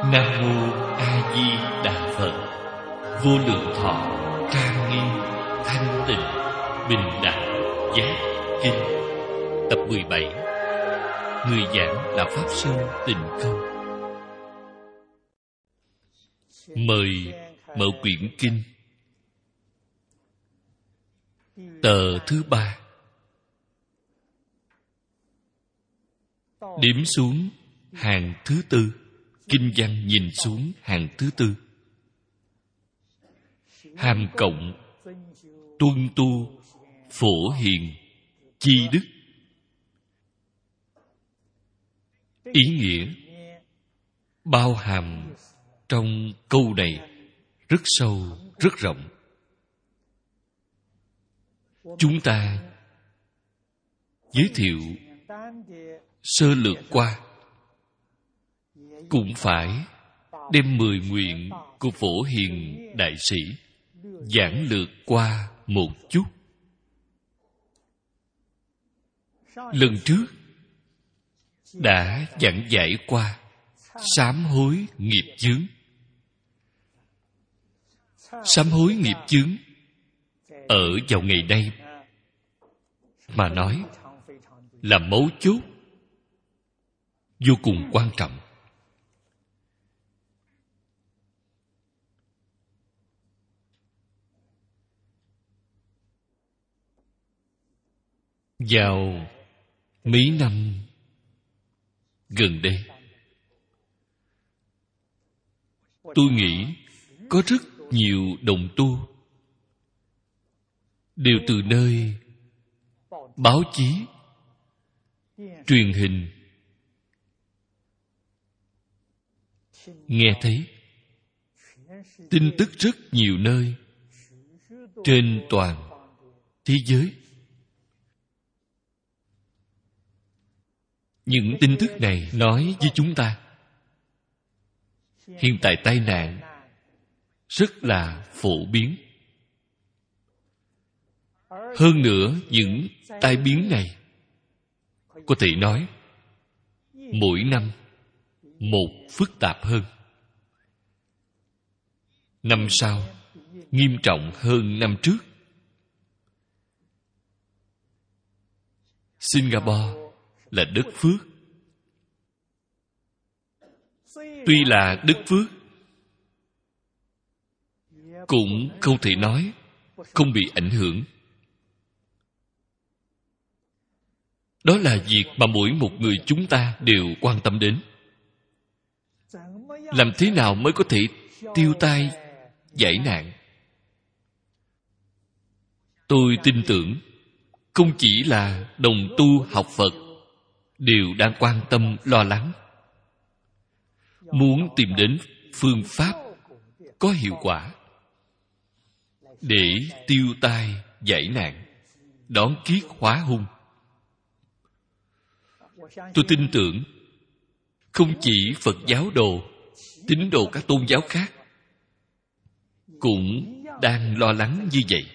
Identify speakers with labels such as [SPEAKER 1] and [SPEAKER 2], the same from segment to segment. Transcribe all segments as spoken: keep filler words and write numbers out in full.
[SPEAKER 1] Nam Mô A Di Đà Phật. Vô lượng thọ trang nghiêm thanh tịnh bình đẳng giác kinh. Tập mười bảy. Người giảng là Pháp Sư Tịnh Không. Mời mở quyển kinh. Tờ thứ ba. Đếm xuống hàng thứ tư. Kinh văn nhìn xuống hàng thứ tư. Hàm cộng tuân tu phổ hiền chi đức. Ý nghĩa bao hàm trong câu này rất sâu, rất rộng. Chúng ta giới thiệu sơ lược qua, cũng phải đem mười nguyện của Phổ Hiền Đại Sĩ giảng lược qua một chút. Lần trước đã giảng giải qua sám hối nghiệp chướng. Sám hối nghiệp chướng ở vào ngày nay mà nói là mấu chốt, vô cùng quan trọng. Vào mấy năm gần đây, tôi nghĩ có rất nhiều đồng tu đều từ nơi báo chí, truyền hình nghe thấy tin tức rất nhiều nơi trên toàn thế giới. Những tin tức này nói với chúng ta hiện tại tai nạn rất là phổ biến. Hơn nữa, những tai biến này có thể nói mỗi năm một phức tạp hơn. Năm sau nghiêm trọng hơn năm trước. Singapore là đất phước. Tuy là đất phước, cũng không thể nói không bị ảnh hưởng. Đó là việc mà mỗi một người chúng ta đều quan tâm đến. Làm thế nào mới có thể tiêu tai giải nạn? Tôi tin tưởng không chỉ là đồng tu học Phật đều đang quan tâm lo lắng, muốn tìm đến phương pháp có hiệu quả để tiêu tai giải nạn, đón kiết hóa hung. Tôi tin tưởng không chỉ Phật giáo đồ, tín đồ các tôn giáo khác cũng đang lo lắng như vậy.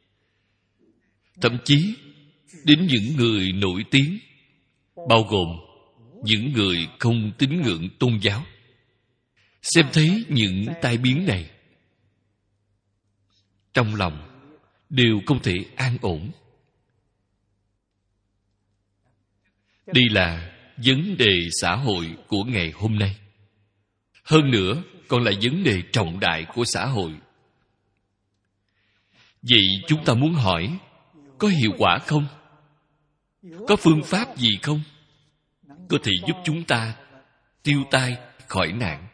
[SPEAKER 1] Thậm chí đến những người nổi tiếng, bao gồm những người không tín ngưỡng tôn giáo, xem thấy những tai biến này, trong lòng đều không thể an ổn. Đây là vấn đề xã hội của ngày hôm nay. Hơn nữa, còn là vấn đề trọng đại của xã hội. Vậy chúng ta muốn hỏi, có hiệu quả không? Có phương pháp gì không có thể giúp chúng ta tiêu tai khỏi nạn?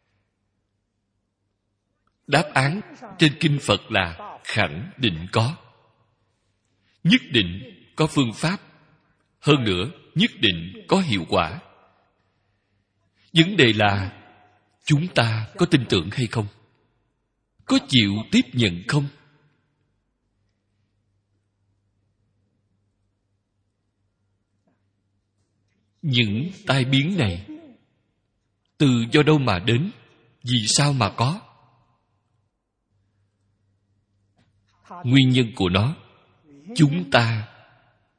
[SPEAKER 1] Đáp án trên kinh Phật là khẳng định có. Nhất định có phương pháp. Hơn nữa, nhất định có hiệu quả. Vấn đề là chúng ta có tin tưởng hay không? Có chịu tiếp nhận không? Những tai biến này từ do đâu mà đến? Vì sao mà có? Nguyên nhân của nó chúng ta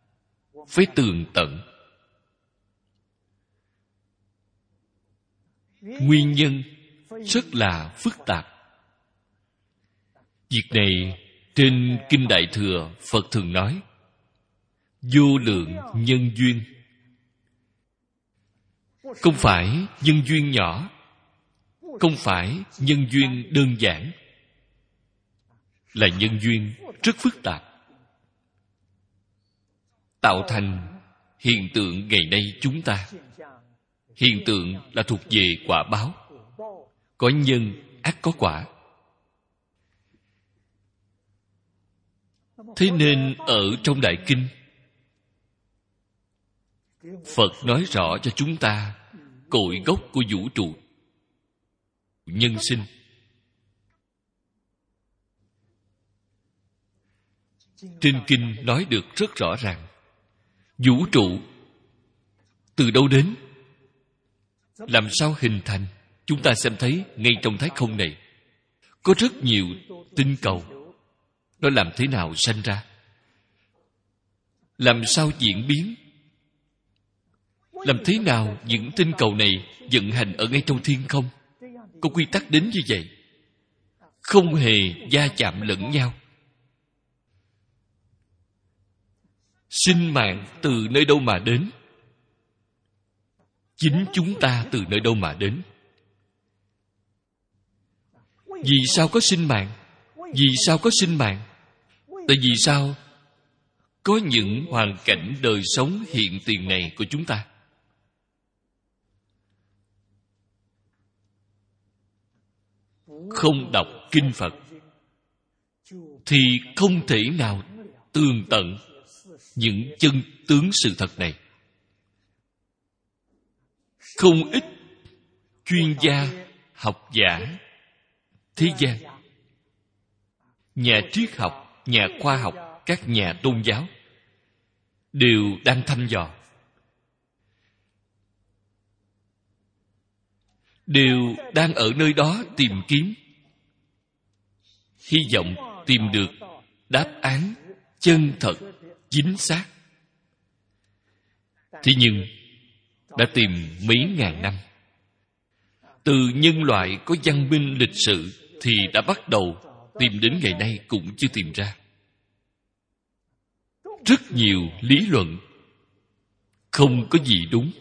[SPEAKER 1] phải tường tận. nguyên nhân rất là phức tạp. Việc này trên Kinh Đại Thừa Phật thường nói vô lượng nhân duyên. Không phải nhân duyên nhỏ, không phải nhân duyên đơn giản, là nhân duyên rất phức tạp, tạo thành hiện tượng ngày nay chúng ta. Hiện tượng là thuộc về quả báo. Có nhân ắt có quả. Thế nên ở trong Đại Kinh, Phật nói rõ cho chúng ta cội gốc của vũ trụ, nhân sinh. Trên Kinh nói được rất rõ ràng. Vũ trụ từ đâu đến? Làm sao hình thành? Chúng ta xem thấy ngay trong thái không này có rất nhiều tinh cầu. Nó làm thế nào sanh ra? Làm sao diễn biến? Làm thế nào những tinh cầu này vận hành ở ngay trong thiên không? Có quy tắc đến như vậy, không hề va chạm lẫn nhau. Sinh mạng từ nơi đâu mà đến? Chính chúng ta từ nơi đâu mà đến? Vì sao có sinh mạng? Vì sao có sinh mạng? Tại vì sao có những hoàn cảnh đời sống hiện tiền này của chúng ta? Không đọc kinh Phật thì không thể nào tường tận những chân tướng sự thật này. Không ít chuyên gia, học giả, thế gian, nhà triết học, nhà khoa học, các nhà tôn giáo đều đang thăm dò, đều đang ở nơi đó tìm kiếm, hy vọng tìm được đáp án chân thật, chính xác. Thế nhưng đã tìm mấy ngàn năm. Từ nhân loại có văn minh lịch sự thì đã bắt đầu tìm đến ngày nay cũng chưa tìm ra. Rất nhiều lý luận không có gì đúng.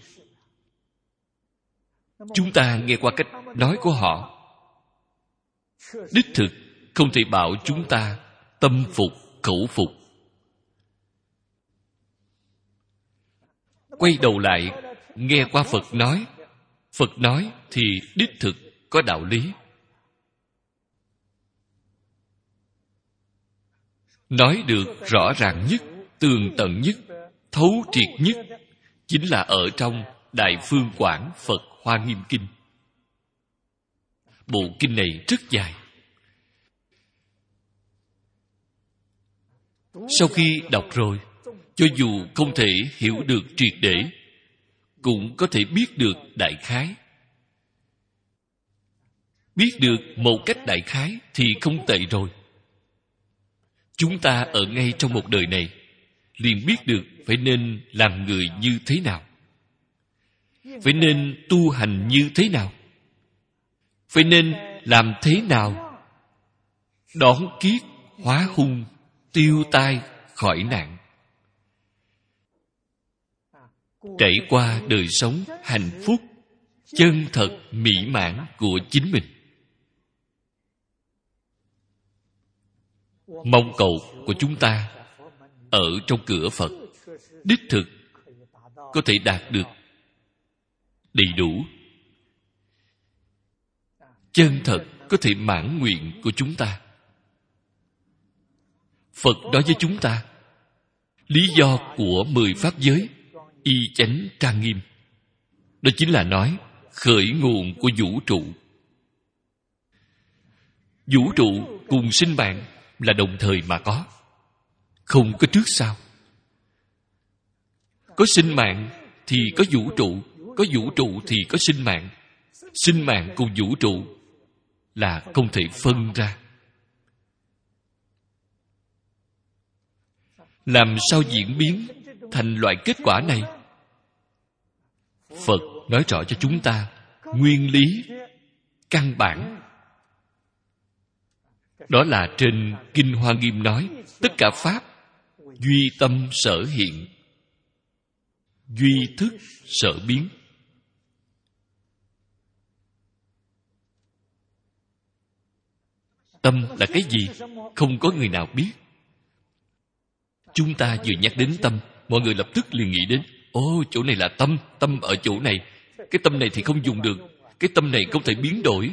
[SPEAKER 1] Chúng ta nghe qua cách nói của họ, đích thực không thể bảo chúng ta tâm phục khẩu phục. Quay đầu lại nghe qua Phật nói, Phật nói thì đích thực có đạo lý. Nói được rõ ràng nhất, tường tận nhất, thấu triệt nhất chính là ở trong Đại Phương Quảng Phật Hoa Nghiêm Kinh. Bộ kinh này rất dài. Sau khi đọc rồi, cho dù không thể hiểu được triệt để, cũng có thể biết được đại khái. Biết được một cách đại khái thì không tệ rồi. Chúng ta ở ngay trong một đời này liền biết được phải nên làm người như thế nào, phải nên tu hành như thế nào, phải nên làm thế nào đón kiết hóa hung, tiêu tai khỏi nạn, trải qua đời sống hạnh phúc chân thật mỹ mãn của chính mình. Mong cầu của chúng ta ở trong cửa Phật đích thực có thể đạt được đầy đủ, chân thật có thể mãn nguyện của chúng ta. Phật nói với chúng ta lý do của mười pháp giới y chánh trang nghiêm, đó chính là nói khởi nguồn của vũ trụ. Vũ trụ cùng sinh mạng là đồng thời mà có, không có trước sau. Có sinh mạng thì có vũ trụ, có vũ trụ thì có sinh mạng. Sinh mạng cùng vũ trụ là không thể phân ra. Làm sao diễn biến thành loại kết quả này? Phật nói rõ cho chúng ta nguyên lý căn bản. Đó là trên Kinh Hoa Nghiêm nói, tất cả pháp duy tâm sở hiện, duy thức sở biến. Tâm là cái gì? Không có người nào biết. Chúng ta vừa nhắc đến tâm, mọi người lập tức liền nghĩ đến, ô, chỗ này là tâm, tâm ở chỗ này. Cái tâm này thì không dùng được, cái tâm này không thể biến đổi.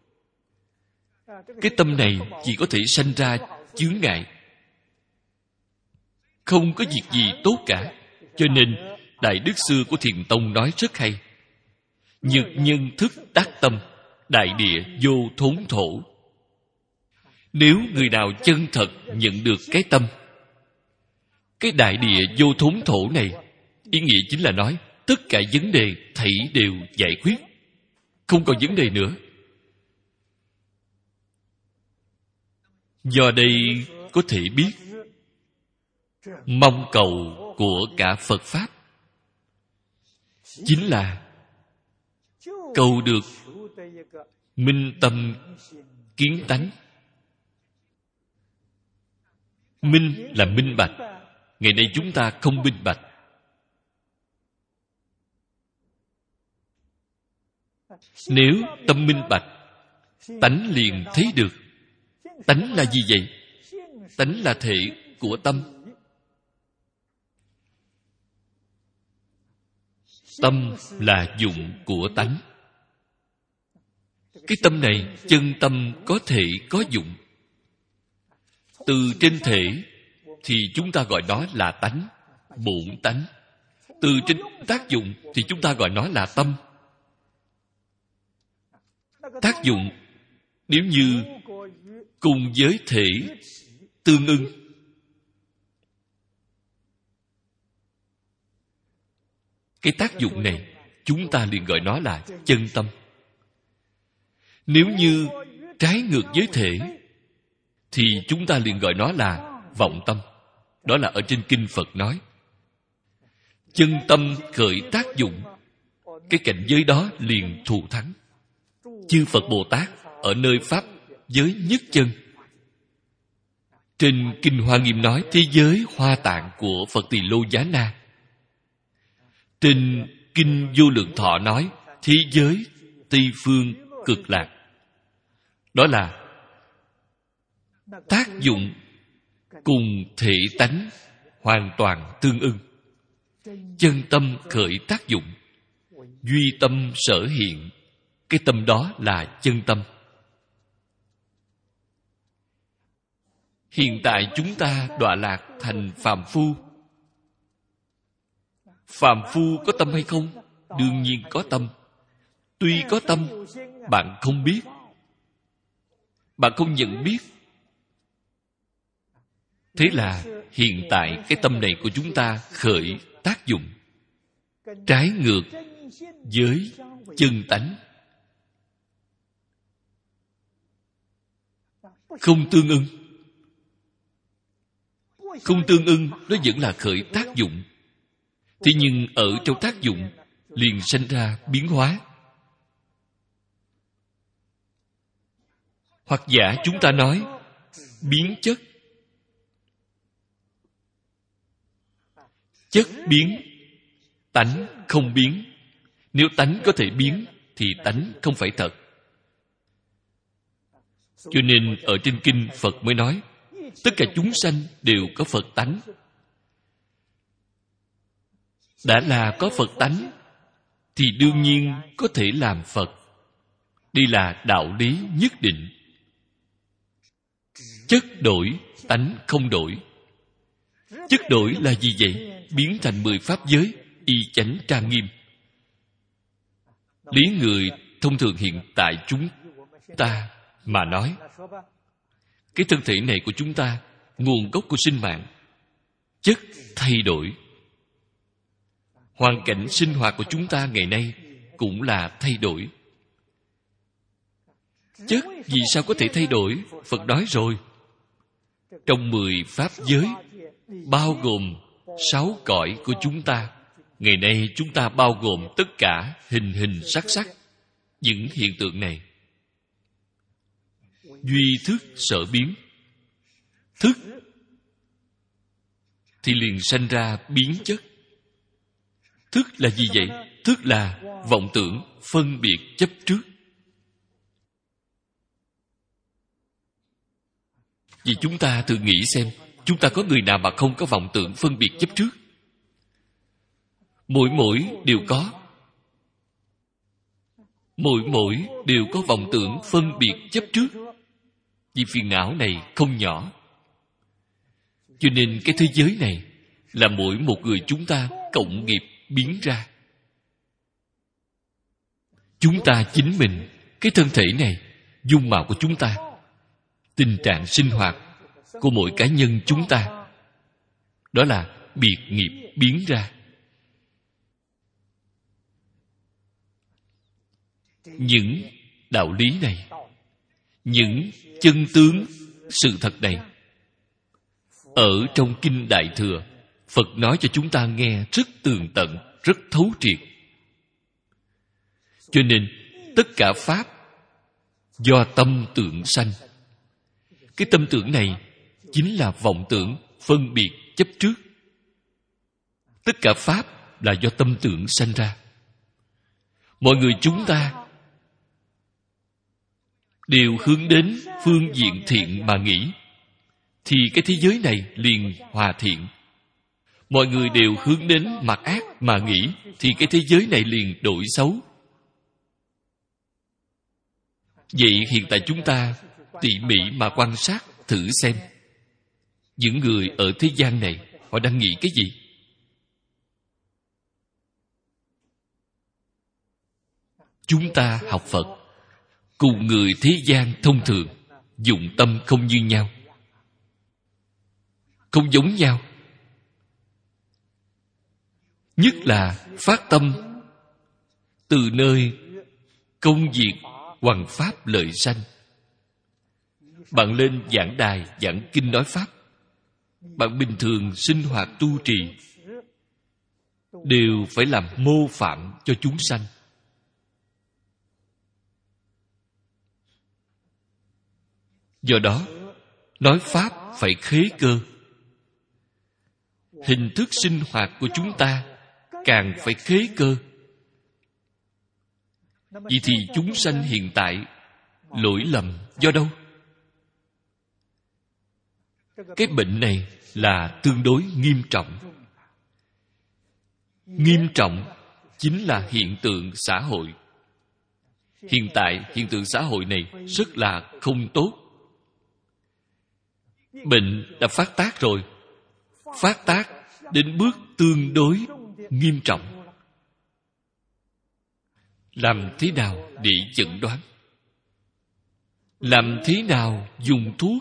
[SPEAKER 1] Cái tâm này chỉ có thể sanh ra chướng ngại, không có việc gì tốt cả. Cho nên Đại Đức xưa của Thiền Tông nói rất hay: nhược nhân thức đắc tâm, đại địa vô thốn thổ. Nếu người nào chân thật nhận được cái tâm, cái đại địa vô thốn thổ này, ý nghĩa chính là nói tất cả vấn đề thảy đều giải quyết, không còn vấn đề nữa. Do đây có thể biết mong cầu của cả Phật Pháp chính là cầu được minh tâm kiến tánh. Minh là minh bạch. Ngày nay chúng ta không minh bạch. Nếu tâm minh bạch, tánh liền thấy được. Tánh là gì vậy? Tánh là thể của tâm. Tâm là dụng của tánh. Cái tâm này, chân tâm có thể có dụng. Từ trên thể thì chúng ta gọi nó là tánh, bổn tánh. Từ trên tác dụng thì chúng ta gọi nó là tâm. Tác dụng nếu như cùng với thể tương ưng, cái tác dụng này chúng ta liền gọi nó là chân tâm. Nếu như trái ngược với thể thì chúng ta liền gọi nó là vọng tâm. Đó là ở trên kinh Phật nói, chân tâm khởi tác dụng, cái cảnh giới đó liền thù thắng. Chư Phật Bồ Tát ở nơi pháp giới nhất chân. Trên kinh Hoa Nghiêm nói thế giới Hoa Tạng của Phật Tỳ Lô Giá Na. Trên kinh Vô Lượng Thọ nói thế giới Tây Phương Cực Lạc. Đó là tác dụng cùng thể tánh hoàn toàn tương ưng. Chân tâm khởi tác dụng, duy tâm sở hiện. Cái tâm đó là chân tâm. Hiện tại chúng ta đọa lạc thành phàm phu. Phàm phu có tâm hay không? Đương nhiên có tâm. Tuy có tâm, bạn không biết, bạn không nhận biết. Thế là hiện tại cái tâm này của chúng ta khởi tác dụng trái ngược với chân tánh, không tương ưng. Không tương ưng, nó vẫn là khởi tác dụng. Thế nhưng ở trong tác dụng liền sanh ra biến hóa. Hoặc giả chúng ta nói biến chất. Chất biến, tánh không biến. Nếu tánh có thể biến thì tánh không phải thật. Cho nên ở trên kinh Phật mới nói tất cả chúng sanh đều có Phật tánh. Đã là có Phật tánh thì đương nhiên có thể làm Phật. Đây là đạo lý nhất định. Chất đổi, tánh không đổi. Chất đổi là gì vậy? Biến thành mười pháp giới, y chánh trang nghiêm. Lý người thông thường hiện tại chúng ta mà nói, cái thân thể này của chúng ta, nguồn gốc của sinh mạng, chất thay đổi. Hoàn cảnh sinh hoạt của chúng ta ngày nay cũng là thay đổi. Chất vì sao có thể thay đổi? Phật nói rồi. Trong mười pháp giới, bao gồm sáu cõi của chúng ta. Ngày nay chúng ta bao gồm tất cả hình hình sắc sắc. những hiện tượng này. Duy thức sở biến. Thức thì liền sanh ra biến chất. Thức là gì vậy? Thức là vọng tưởng, phân biệt, chấp trước. Vì chúng ta thử nghĩ xem, chúng ta có người nào mà không có vọng tưởng, phân biệt, chấp trước? Mỗi mỗi đều có. Mỗi mỗi đều có vọng tưởng, phân biệt, chấp trước. Vì phiền não này không nhỏ. Cho nên cái thế giới này là mỗi một người chúng ta cộng nghiệp biến ra. Chúng ta chính mình, cái thân thể này, dung mạo của chúng ta, tình trạng sinh hoạt của mỗi cá nhân chúng ta, đó là biệt nghiệp biến ra. Những đạo lý này, những chân tướng sự thật này, ở trong Kinh Đại Thừa, Phật nói cho chúng ta nghe rất tường tận, rất thấu triệt. Cho nên tất cả pháp do tâm tưởng sanh. Cái tâm tưởng này chính là vọng tưởng, phân biệt, chấp trước. Tất cả pháp là do tâm tưởng sanh ra. Mọi người chúng ta đều hướng đến phương diện thiện mà nghĩ, thì cái thế giới này liền hòa thiện. Mọi người đều hướng đến mặt ác mà nghĩ, thì cái thế giới này liền đổi xấu. Vậy hiện tại chúng ta tỉ mỉ mà quan sát thử xem, những người ở thế gian này họ đang nghĩ cái gì? Chúng ta học Phật cùng người thế gian thông thường dụng tâm không như nhau, không giống nhau. Nhất là phát tâm từ nơi công việc hoằng pháp lợi sanh. Bạn lên giảng đài giảng kinh nói pháp, bạn bình thường sinh hoạt tu trì đều phải làm mô phạm cho chúng sanh. Do đó nói pháp phải khế cơ. Hình thức sinh hoạt của chúng ta càng phải khế cơ. Vậy thì chúng sanh hiện tại lỗi lầm do đâu? Cái bệnh này là tương đối nghiêm trọng. Nghiêm trọng chính là hiện tượng xã hội. Hiện tại hiện tượng xã hội này rất là không tốt. Bệnh đã phát tác rồi. Phát tác đến bước tương đối nghiêm trọng. Làm thế nào để chẩn đoán? Làm thế nào dùng thuốc?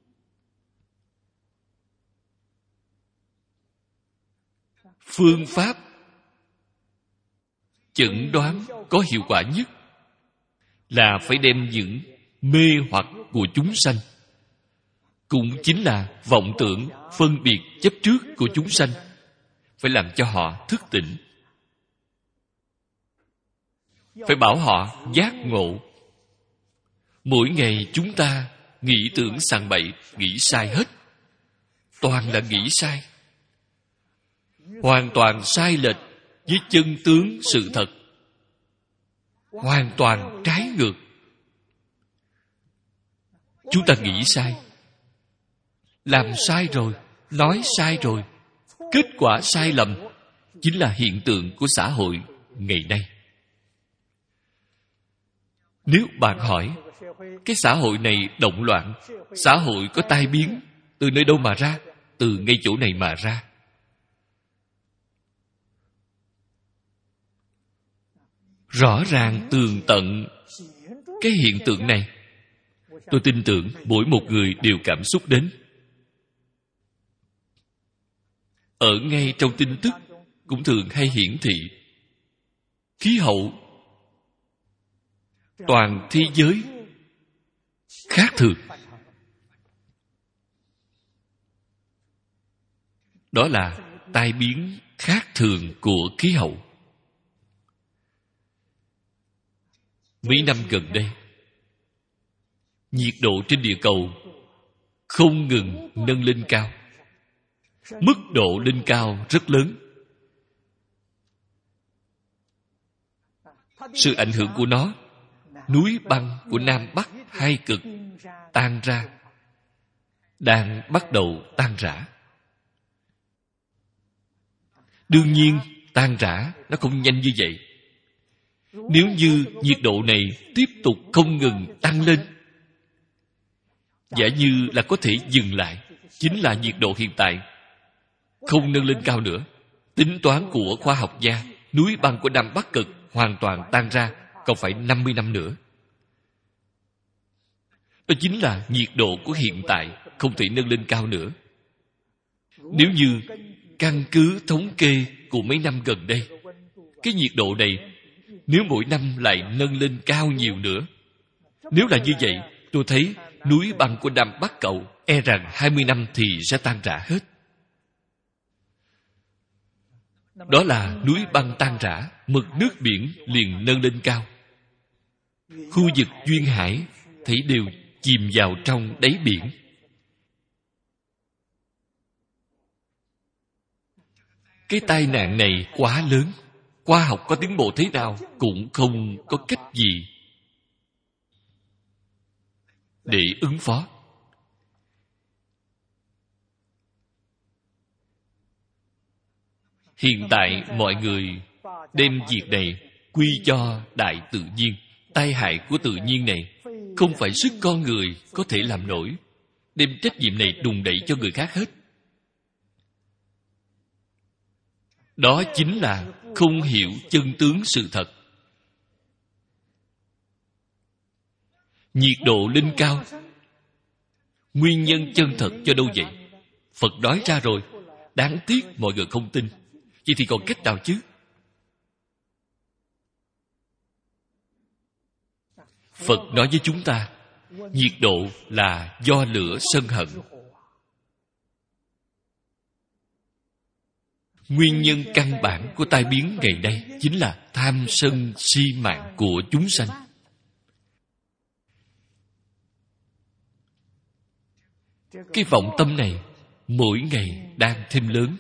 [SPEAKER 1] Phương pháp chẩn đoán có hiệu quả nhất là phải đem những mê hoặc của chúng sanh, cũng chính là vọng tưởng, phân biệt, chấp trước của chúng sanh, phải làm cho họ thức tỉnh. Phải bảo họ giác ngộ. Mỗi ngày chúng ta nghĩ tưởng sằng bậy, nghĩ sai hết. Toàn là nghĩ sai. Hoàn toàn sai lệch với chân tướng sự thật. Hoàn toàn trái ngược. Chúng ta nghĩ sai, làm sai rồi, nói sai rồi. Kết quả sai lầm chính là hiện tượng của xã hội ngày nay. Nếu bạn hỏi, cái xã hội này động loạn, xã hội có tai biến, từ nơi đâu mà ra? Từ ngay chỗ này mà ra. Rõ ràng tường tận cái hiện tượng này, tôi tin tưởng mỗi một người đều cảm xúc đến. Ở ngay trong tin tức cũng thường hay hiển thị khí hậu toàn thế giới khác thường. Đó là tai biến khác thường của khí hậu. mấy năm gần đây, nhiệt độ trên địa cầu không ngừng nâng lên cao. Mức độ lên cao rất lớn. Sự ảnh hưởng của nó, núi băng của Nam Bắc hai cực tan ra, đang bắt đầu tan rã. Đương nhiên, tan rã nó không nhanh như vậy. Nếu như nhiệt độ này tiếp tục không ngừng tăng lên, giả như là có thể dừng lại, chính là nhiệt độ hiện tại, không nâng lên cao nữa. Tính toán của khoa học gia, núi băng của Nam Bắc cực hoàn toàn tan ra, còn phải năm mươi năm nữa. Đó chính là nhiệt độ của hiện tại không thể nâng lên cao nữa. Nếu như căn cứ thống kê của mấy năm gần đây, cái nhiệt độ này nếu mỗi năm lại nâng lên cao nhiều nữa, nếu là như vậy, tôi thấy núi băng của Nam Bắc Cầu e rằng hai mươi năm thì sẽ tan rã hết. Đó là núi băng tan rã, mực nước biển liền nâng lên cao. Khu vực duyên hải thấy đều chìm vào trong đáy biển. Cái tai nạn này quá lớn, khoa học có tiến bộ thế nào cũng không có cách gì để ứng phó. Hiện tại mọi người đem việc này quy cho đại tự nhiên. Tai hại của tự nhiên này không phải sức con người có thể làm nổi, đem trách nhiệm này đùn đẩy cho người khác hết. Đó chính là không hiểu chân tướng sự thật. Nhiệt độ lên cao, nguyên nhân chân thật cho đâu vậy? Phật nói ra rồi, đáng tiếc mọi người không tin. Vậy thì còn cách nào chứ? Phật nói với chúng ta, nhiệt độ là do lửa sân hận. Nguyên nhân căn bản của tai biến ngày nay chính là tham sân si mạng của chúng sanh. Cái vọng tâm này mỗi ngày đang thêm lớn,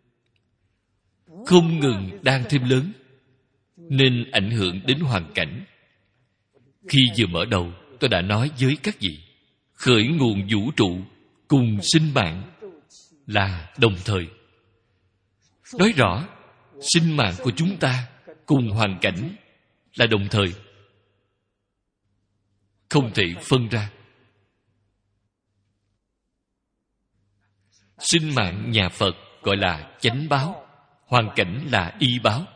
[SPEAKER 1] không ngừng đang thêm lớn, nên ảnh hưởng đến hoàn cảnh. Khi vừa mở đầu, tôi đã nói với các vị, khởi nguồn vũ trụ cùng sinh mạng là đồng thời. Nói rõ, sinh mạng của chúng ta cùng hoàn cảnh là đồng thời, không thể phân ra. Sinh mạng nhà Phật gọi là chánh báo, hoàn cảnh là y báo.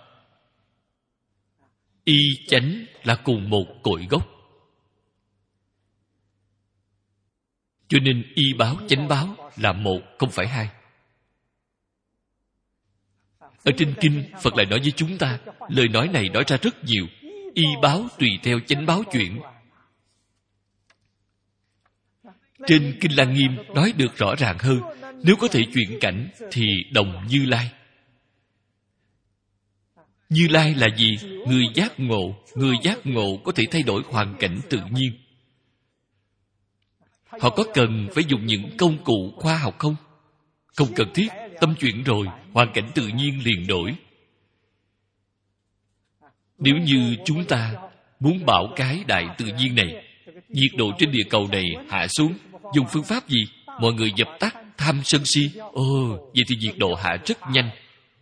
[SPEAKER 1] Y chánh là cùng một cội gốc, cho nên y báo chánh báo là một, không phải hai. Ở trên kinh, Phật lại nói với chúng ta, lời nói này nói ra rất nhiều. Y báo tùy theo chánh báo chuyển. Trên Kinh Lăng Nghiêm nói được rõ ràng hơn. Nếu có thể chuyển cảnh thì đồng Như Lai. Như Lai là gì? Người giác ngộ. Người giác ngộ có thể thay đổi hoàn cảnh tự nhiên. Họ có cần phải dùng những công cụ khoa học không? Không cần thiết. Tâm chuyển rồi, hoàn cảnh tự nhiên liền đổi. Nếu như chúng ta muốn bảo cái đại tự nhiên này, nhiệt độ trên địa cầu này hạ xuống, dùng phương pháp gì? Mọi người dập tắt tham sân si. Ồ, vậy thì nhiệt độ hạ rất nhanh.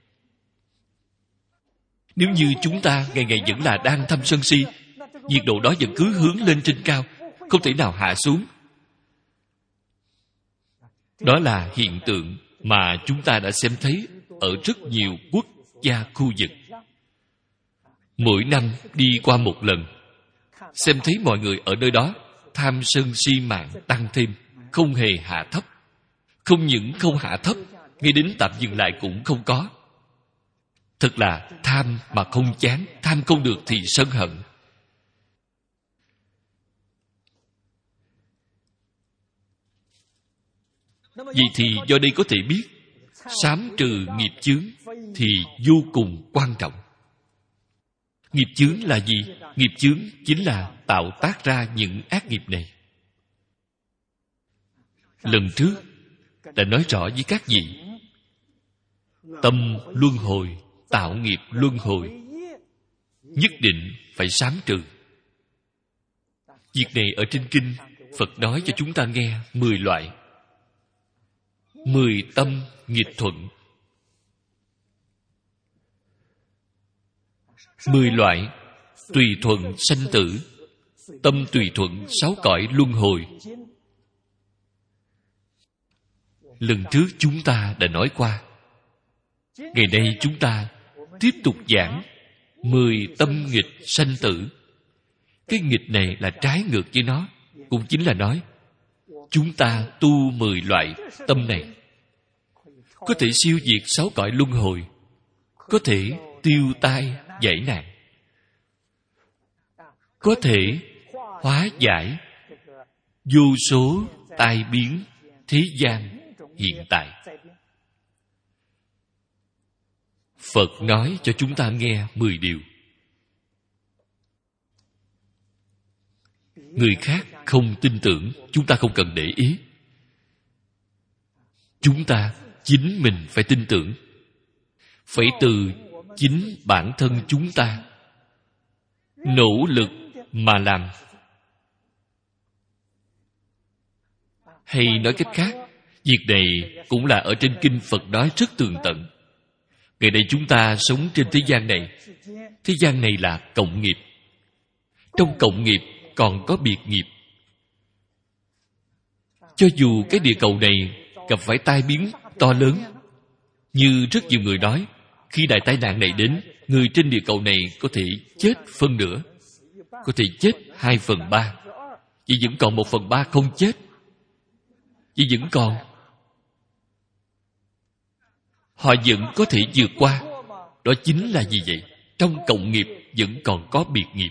[SPEAKER 1] Nếu như chúng ta ngày ngày vẫn là đang tham sân si, nhiệt độ đó vẫn cứ hướng lên trên cao, không thể nào hạ xuống. Đó là hiện tượng mà chúng ta đã xem thấy ở rất nhiều quốc gia khu vực. Mỗi năm đi qua một lần, xem thấy mọi người ở nơi đó tham sân si mạng tăng thêm, không hề hạ thấp. Không những không hạ thấp, ngay đến tạm dừng lại cũng không có. Thật là tham mà không chán, tham không được thì sân hận. Vậy thì do đây có thể biết, xám trừ nghiệp chướng thì vô cùng quan trọng. Nghiệp chướng là gì? Nghiệp chướng chính là tạo tác ra những ác nghiệp này. Lần trước đã nói rõ với các vị, tâm luân hồi, tạo nghiệp luân hồi, nhất định phải sám trừ. Việc này ở trên kinh Phật nói cho chúng ta nghe mười loại. Mười tâm nghịch thuận. Mười loại tùy thuận sanh tử, tâm tùy thuận sáu cõi luân hồi. Lần trước chúng ta đã nói qua. Ngày nay chúng ta tiếp tục giảng mười tâm nghịch sanh tử. Cái nghịch này là trái ngược với nó. Cũng chính là nói chúng ta tu mười loại tâm này có thể siêu diệt sáu cõi luân hồi, có thể tiêu tai giải nạn, có thể hóa giải vô số tai biến thế gian hiện tại. Phật nói cho chúng ta nghe mười điều. Người khác không tin tưởng, chúng ta không cần để ý. Chúng ta chính mình phải tin tưởng. Phải từ chính bản thân chúng ta nỗ lực mà làm. Hay nói cách khác, việc này cũng là ở trên kinh Phật nói rất tường tận. Ngày nay chúng ta sống trên thế gian này. Thế gian này là cộng nghiệp. Trong cộng nghiệp còn có biệt nghiệp. Cho dù cái địa cầu này gặp phải tai biến to lớn, như rất nhiều người nói, khi đại tai nạn này đến, người trên địa cầu này có thể chết phân nửa, có thể chết hai phần ba, vì vẫn còn một phần ba không chết, vì vẫn còn. Họ vẫn có thể vượt qua. Đó chính là gì vậy? Trong cộng nghiệp vẫn còn có biệt nghiệp.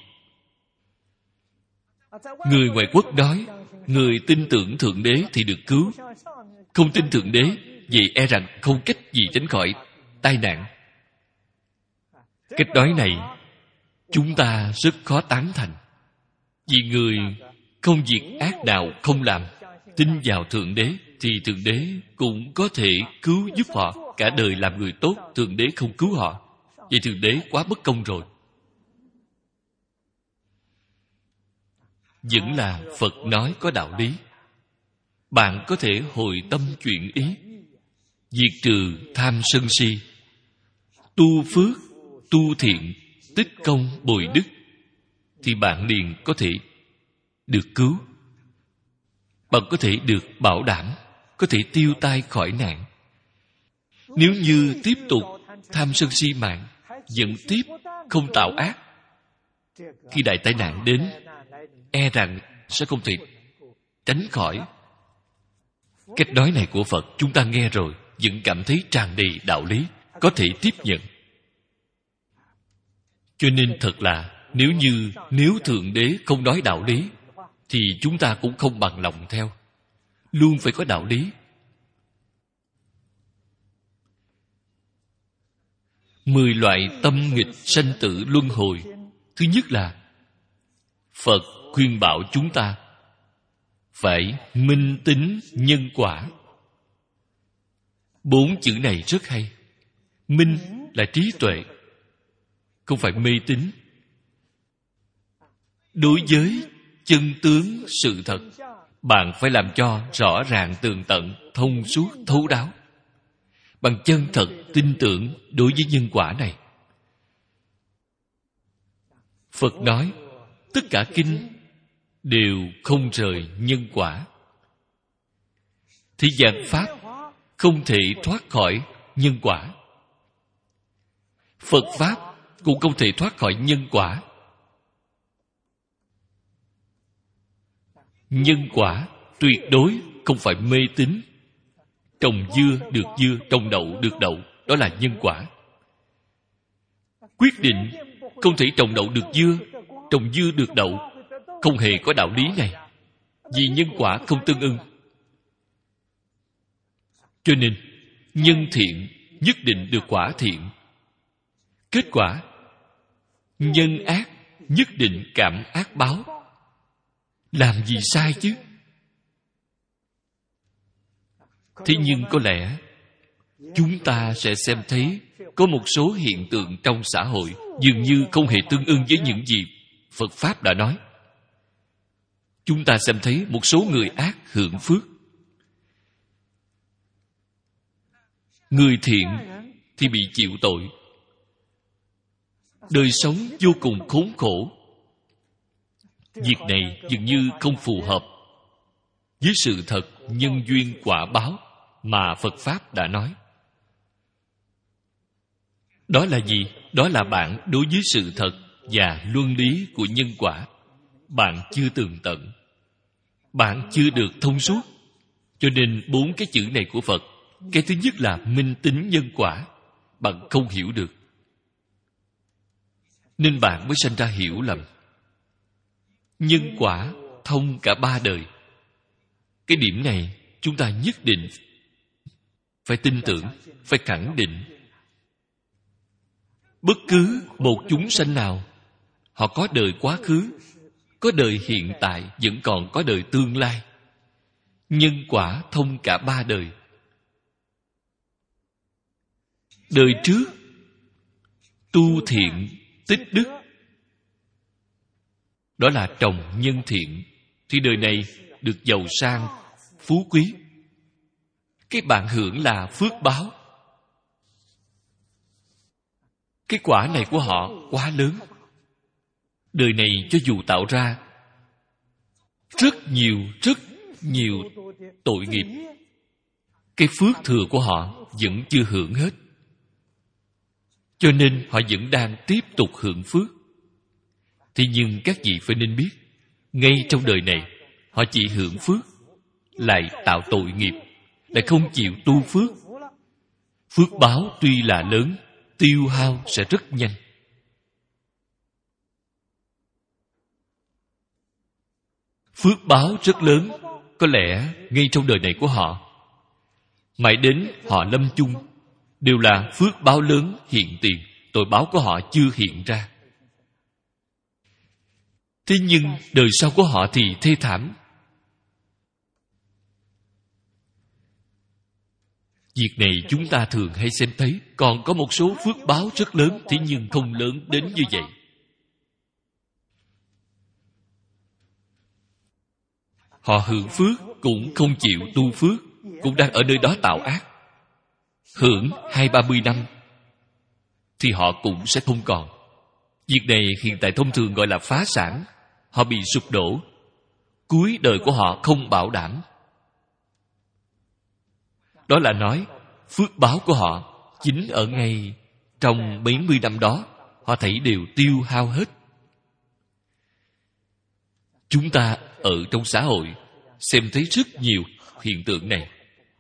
[SPEAKER 1] Người ngoại quốc nói, người tin tưởng Thượng Đế thì được cứu, không tin Thượng Đế, vậy e rằng không cách gì tránh khỏi tai nạn. Cách nói này chúng ta rất khó tán thành. Vì người không việc ác nào không làm, tin vào Thượng Đế, thì Thượng Đế cũng có thể cứu giúp họ. Cả đời làm người tốt, Thượng Đế không cứu họ, vậy Thượng Đế quá bất công rồi. Vẫn là Phật nói có đạo lý. Bạn có thể hồi tâm chuyển ý, diệt trừ tham sân si, tu phước, tu thiện, tích công bồi đức, thì bạn liền có thể được cứu. Bạn có thể được bảo đảm, có thể tiêu tai khỏi nạn. Nếu như tiếp tục tham sân si mạng, dẫn tiếp không tạo ác, khi đại tai nạn đến, e rằng sẽ không thể tránh khỏi. Cách nói này của Phật chúng ta nghe rồi vẫn cảm thấy tràn đầy đạo lý, có thể tiếp nhận. Cho nên thật là, nếu như nếu Thượng Đế không nói đạo lý, thì chúng ta cũng không bằng lòng theo. Luôn phải có đạo lý. Mười loại tâm nghịch sanh tử luân hồi. Thứ nhất là Phật khuyên bảo chúng ta phải minh tín nhân quả. Bốn chữ này rất hay. Minh là trí tuệ, không phải mê tín. Đối với chân tướng sự thật, bạn phải làm cho rõ ràng tường tận, thông suốt, thấu đáo, bằng chân thật tin tưởng đối với nhân quả này. Phật nói tất cả kinh đều không rời nhân quả. Thế gian pháp không thể thoát khỏi nhân quả. Phật pháp cũng không thể thoát khỏi nhân quả. Nhân quả tuyệt đối không phải mê tín. Trồng dưa được dưa, trồng đậu được đậu, đó là nhân quả. Quyết định không thể trồng đậu được dưa, trồng dưa được đậu, không hề có đạo lý này, vì nhân quả không tương ưng. Cho nên nhân thiện nhất định được quả thiện. Kết quả nhân ác nhất định cảm ác báo. Làm gì sai chứ? Thế nhưng có lẽ chúng ta sẽ xem thấy có một số hiện tượng trong xã hội dường như không hề tương ưng với những gì Phật Pháp đã nói. Chúng ta xem thấy một số người ác hưởng phước, người thiện thì bị chịu tội, đời sống vô cùng khốn khổ. Việc này dường như không phù hợp với sự thật nhân duyên quả báo mà Phật Pháp đã nói. Đó là gì? Đó là bạn đối với sự thật và luân lý của nhân quả bạn chưa tường tận, bạn chưa được thông suốt. Cho nên bốn cái chữ này của Phật, cái thứ nhất là minh tính nhân quả, bạn không hiểu được, nên bạn mới sanh ra hiểu lầm. Nhân quả thông cả ba đời. Cái điểm này chúng ta nhất định phải tin tưởng, phải khẳng định. Bất cứ một chúng sanh nào, họ có đời quá khứ, có đời hiện tại, vẫn còn có đời tương lai. Nhân quả thông cả ba đời. Đời trước tu thiện tích đức, đó là trồng nhân thiện, thì đời này được giàu sang phú quý. Cái bạn hưởng là phước báo. Cái quả này của họ quá lớn. Đời này cho dù tạo ra rất nhiều, rất nhiều tội nghiệp, cái phước thừa của họ vẫn chưa hưởng hết. Cho nên họ vẫn đang tiếp tục hưởng phước. Thế nhưng các vị phải nên biết, ngay trong đời này, họ chỉ hưởng phước, lại tạo tội nghiệp, lại không chịu tu phước. Phước báo tuy là lớn, tiêu hao sẽ rất nhanh. Phước báo rất lớn, có lẽ ngay trong đời này của họ, mãi đến họ lâm chung, đều là phước báo lớn hiện tiền, tội báo của họ chưa hiện ra. Thế nhưng đời sau của họ thì thê thảm. Việc này chúng ta thường hay xem thấy. Còn có một số phước báo rất lớn, thế nhưng không lớn đến như vậy. Họ hưởng phước cũng không chịu tu phước, cũng đang ở nơi đó tạo ác. Hưởng hai ba mươi năm thì họ cũng sẽ không còn. Việc này hiện tại thông thường gọi là phá sản. Họ bị sụp đổ, cuối đời của họ không bảo đảm. Đó là nói phước báo của họ chính ở ngay trong mấy mươi năm đó, họ thấy đều tiêu hao hết. Chúng ta ở trong xã hội xem thấy rất nhiều hiện tượng này.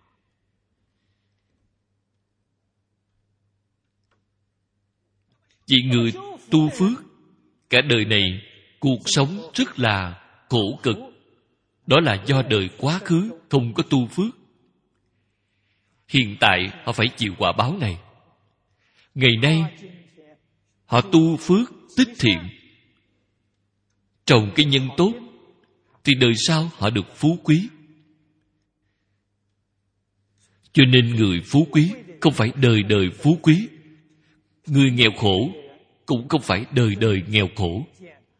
[SPEAKER 1] Vì người tu phước, cả đời này cuộc sống rất là khổ cực. Đó là do đời quá khứ không có tu phước. Hiện tại họ phải chịu quả báo này. Ngày nay họ tu phước tích thiện, trồng cái nhân tốt, thì đời sau họ được phú quý. Cho nên người phú quý không phải đời đời phú quý, người nghèo khổ cũng không phải đời đời nghèo khổ.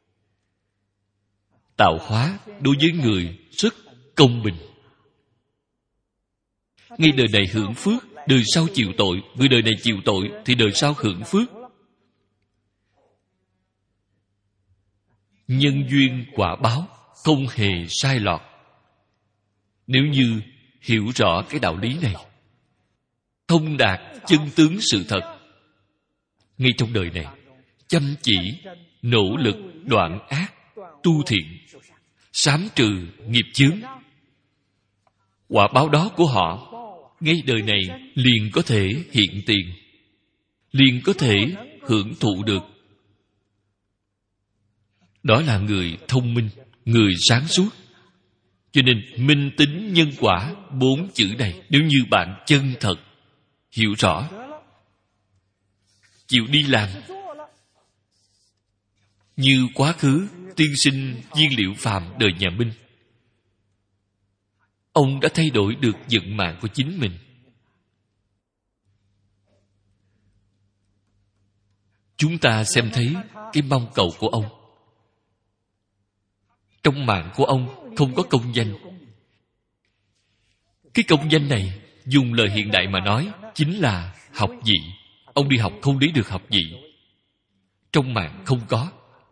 [SPEAKER 1] Tạo hóa đối với người rất công bình. Ngay đời này hưởng phước, đời sau chịu tội. Người đời này chịu tội thì đời sau hưởng phước. Nhân duyên quả báo không hề sai lọt. Nếu như hiểu rõ cái đạo lý này, thông đạt chân tướng sự thật, ngay trong đời này chăm chỉ nỗ lực đoạn ác tu thiện, sám trừ nghiệp chướng, quả báo đó của họ ngay đời này liền có thể hiện tiền, liền có thể hưởng thụ được. Đó là người thông minh, người sáng suốt. Cho nên minh tính nhân quả bốn chữ này, nếu như bạn chân thật hiểu rõ, chịu đi làm, Như quá khứ tiên sinh Viên Liễu Phàm đời nhà Minh, ông đã thay đổi được vận mạng của chính mình. Chúng ta xem thấy cái mong cầu của ông. Trong mạng của ông không có công danh. Cái công danh này, dùng lời hiện đại mà nói, chính là học vị. Ông đi học không lấy được học vị. Trong mạng không có.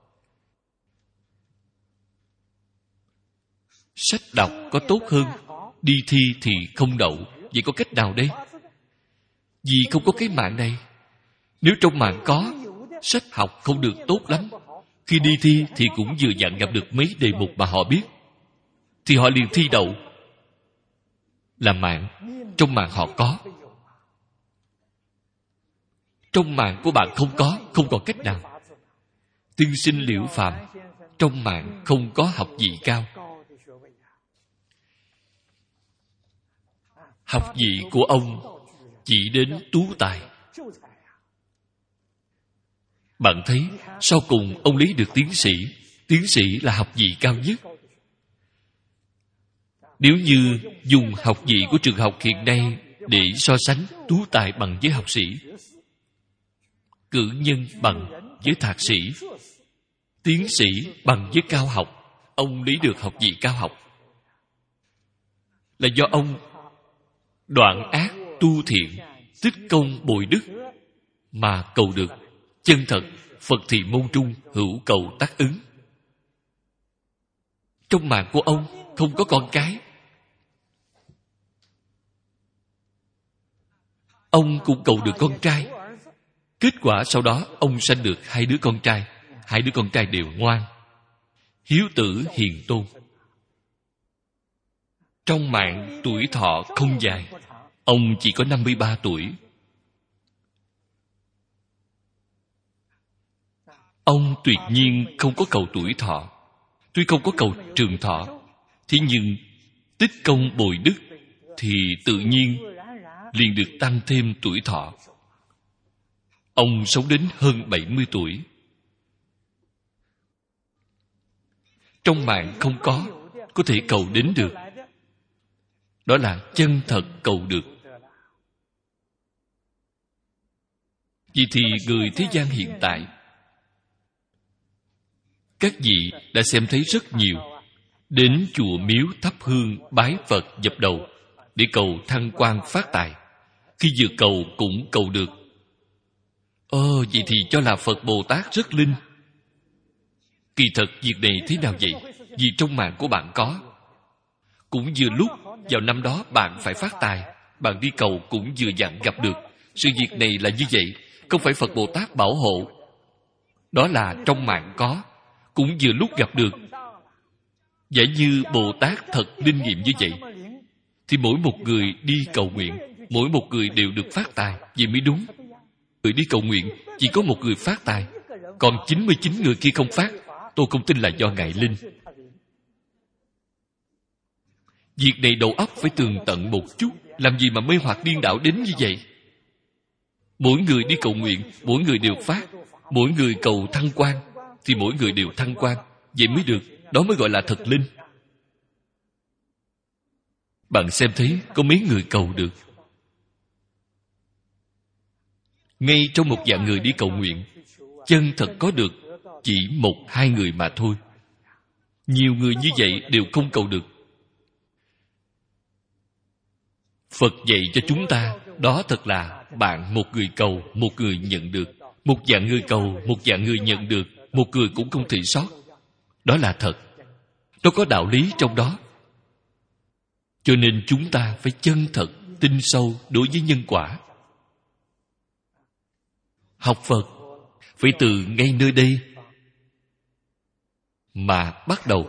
[SPEAKER 1] Sách đọc có tốt hơn, đi thi thì không đậu. Vậy có cách nào đây? Vì không có cái mạng này. Nếu trong mạng có, sách học không được tốt lắm, khi đi thi thì cũng vừa dặn gặp được mấy đề mục mà họ biết, thì họ liền thi đậu. Là mạng. Trong mạng họ có. Trong mạng của bạn không có, không còn cách nào. Tiên sinh Liễu Phàm trong mạng không có học vị cao. Học vị của ông chỉ đến tú tài. Bạn thấy, sau cùng ông lấy được tiến sĩ. Tiến sĩ là học vị cao nhất. Nếu như dùng học vị của trường học hiện nay để so sánh tú tài bằng với học sĩ, cử nhân bằng với thạc sĩ, tiến sĩ bằng với cao học, ông lấy được học vị cao học là do ông đoạn ác tu thiện, tích công bồi đức mà cầu được. Chân thật, Phật thì môn trung, hữu cầu tác ứng. Trong mạng của ông không có con cái. Ông cũng cầu được con trai. Kết quả sau đó ông sanh được hai đứa con trai. Hai đứa con trai đều ngoan, hiếu tử hiền tôn. Trong mạng tuổi thọ không dài. Ông chỉ có năm mươi ba tuổi. Ông tuyệt nhiên không có cầu tuổi thọ. Tuy không có cầu trường thọ, thế nhưng tích công bồi đức thì tự nhiên liền được tăng thêm tuổi thọ. Ông sống đến hơn bảy mươi tuổi. Trong mạng không có, có thể cầu đến được. Đó là chân thật cầu được. Vì thì người thế gian hiện tại, các vị đã xem thấy rất nhiều đến chùa miếu thắp hương bái Phật dập đầu để cầu thăng quan phát tài. Khi vừa cầu cũng cầu được. Ơ, vậy thì cho là Phật Bồ Tát rất linh. Kỳ thật việc này thế nào vậy? Vì trong mạng của bạn có. Cũng vừa lúc vào năm đó bạn phải phát tài, bạn đi cầu cũng vừa dặn gặp được. Sự việc này là như vậy, không phải Phật Bồ Tát bảo hộ. Đó là trong mạng có, cũng vừa lúc gặp được. Giả như Bồ Tát thật linh nghiệm như vậy, thì mỗi một người đi cầu nguyện, mỗi một người đều được phát tài, vậy mới đúng. Người đi cầu nguyện chỉ có một người phát tài, còn chín mươi chín người kia không phát. Tôi không tin là do ngài linh. Việc này đầu óc phải tường tận một chút. Làm gì mà mê hoặc điên đảo đến như vậy? Mỗi người đi cầu nguyện, mỗi người đều phát. Mỗi người cầu thăng quan, thì mỗi người đều thăng quan. Vậy mới được. Đó mới gọi là thật linh. Bạn xem thấy có mấy người cầu được. Ngay trong một vạn người đi cầu nguyện, chân thật có được chỉ một hai người mà thôi. Nhiều người như vậy đều không cầu được. Phật dạy cho chúng ta, đó thật là bạn một người cầu, một người nhận được. Một vạn người cầu, một vạn người nhận được, một người cũng không thể sót. Đó là thật. Nó có đạo lý trong đó. Cho nên chúng ta phải chân thật, tin sâu đối với nhân quả. Học Phật phải từ ngay nơi đây mà bắt đầu.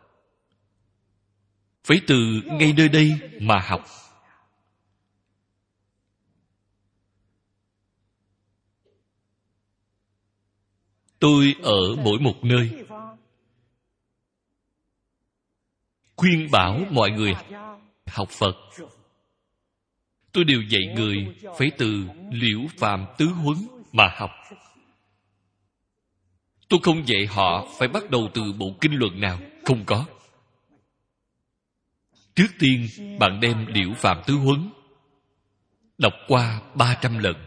[SPEAKER 1] Phải từ ngay nơi đây mà học. Tôi ở mỗi một nơi khuyên bảo mọi người học Phật. Tôi đều dạy người phải từ Liễu Phàm tứ huấn mà học. Tôi không dạy họ phải bắt đầu từ bộ kinh luận nào. Không có. Trước tiên, bạn đem Liễu Phạm Tứ Huấn đọc qua ba trăm lần.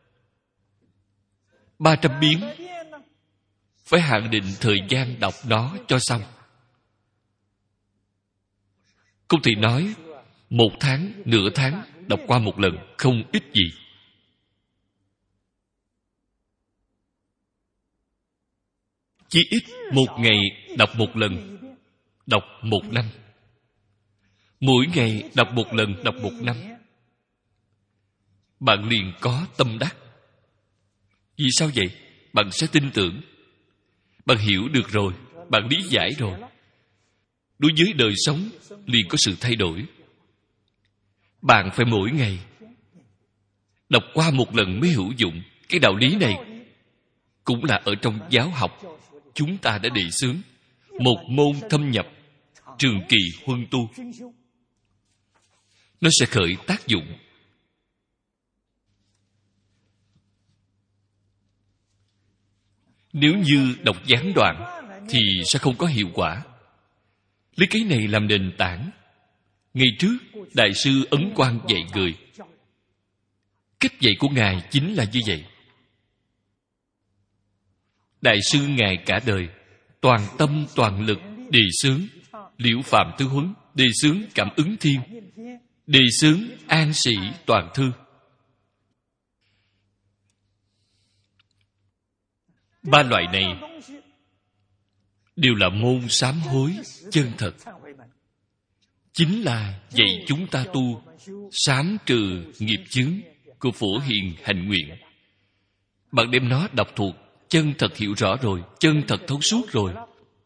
[SPEAKER 1] Ba trăm biến. Phải hạn định thời gian đọc nó cho xong. Không thể nói một tháng, nửa tháng đọc qua một lần, không ít gì. Chỉ ít một ngày đọc một lần, đọc một năm. Mỗi ngày đọc một lần, đọc một năm. Bạn liền có tâm đắc. Vì sao vậy? Bạn sẽ tin tưởng. Bạn hiểu được rồi, bạn lý giải rồi. Đối với đời sống liền có sự thay đổi. Bạn phải mỗi ngày đọc qua một lần mới hữu dụng. Cái đạo lý này cũng là ở trong giáo học chúng ta đã đề xướng. Một môn thâm nhập, trường kỳ huân tu. Nó sẽ khởi tác dụng. Nếu như đọc gián đoạn thì sẽ không có hiệu quả. Lấy cái này làm nền tảng. Ngày trước, Đại sư Ấn Quang dạy người. Cách dạy của Ngài chính là như vậy. Đại sư Ngài cả đời toàn tâm toàn lực đề xướng Liễu Phạm Tứ Huấn, đề xướng Cảm Ứng Thiên, đề xướng An Sĩ Toàn Thư. Ba loại này đều là môn sám hối chân thật. Chính là dạy chúng ta tu sám trừ nghiệp chướng của Phổ Hiền hành nguyện. Bạn đem nó đọc thuộc, chân thật hiểu rõ rồi, chân thật thấu suốt rồi.